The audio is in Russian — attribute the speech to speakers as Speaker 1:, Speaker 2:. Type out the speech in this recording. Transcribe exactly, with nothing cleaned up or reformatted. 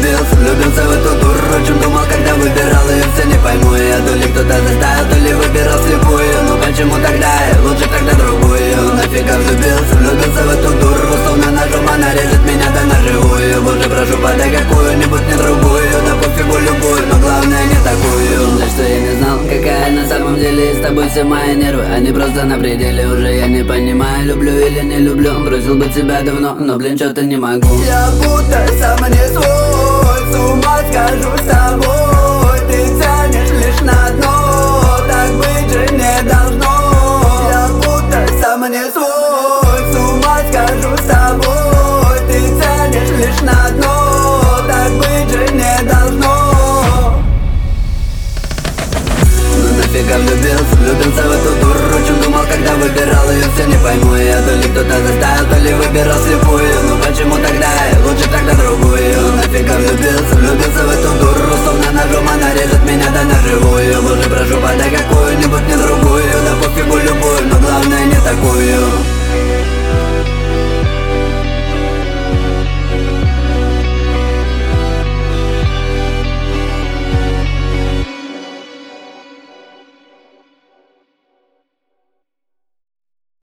Speaker 1: влюбился, влюбился в эту дуру. О чем думал, когда выбирал ее, все не пойму я. То ли кто-то заставил, то ли выбирал слепую. Ну почему тогда я лучше тогда другую? Нафига влюбился, влюбился в эту дуру. Словно ножом она режет меня да наживую. Боже, прошу, подай какую-нибудь не другую. Да пофигу любую, но главное не такую. За что я не знал, какая на самом деле. И с тобой все мои нервы, они просто на пределе. Уже я не понимаю, люблю или не люблю. Бросил бы тебя давно, но блин, что-то не могу.
Speaker 2: Я будто сам не свой.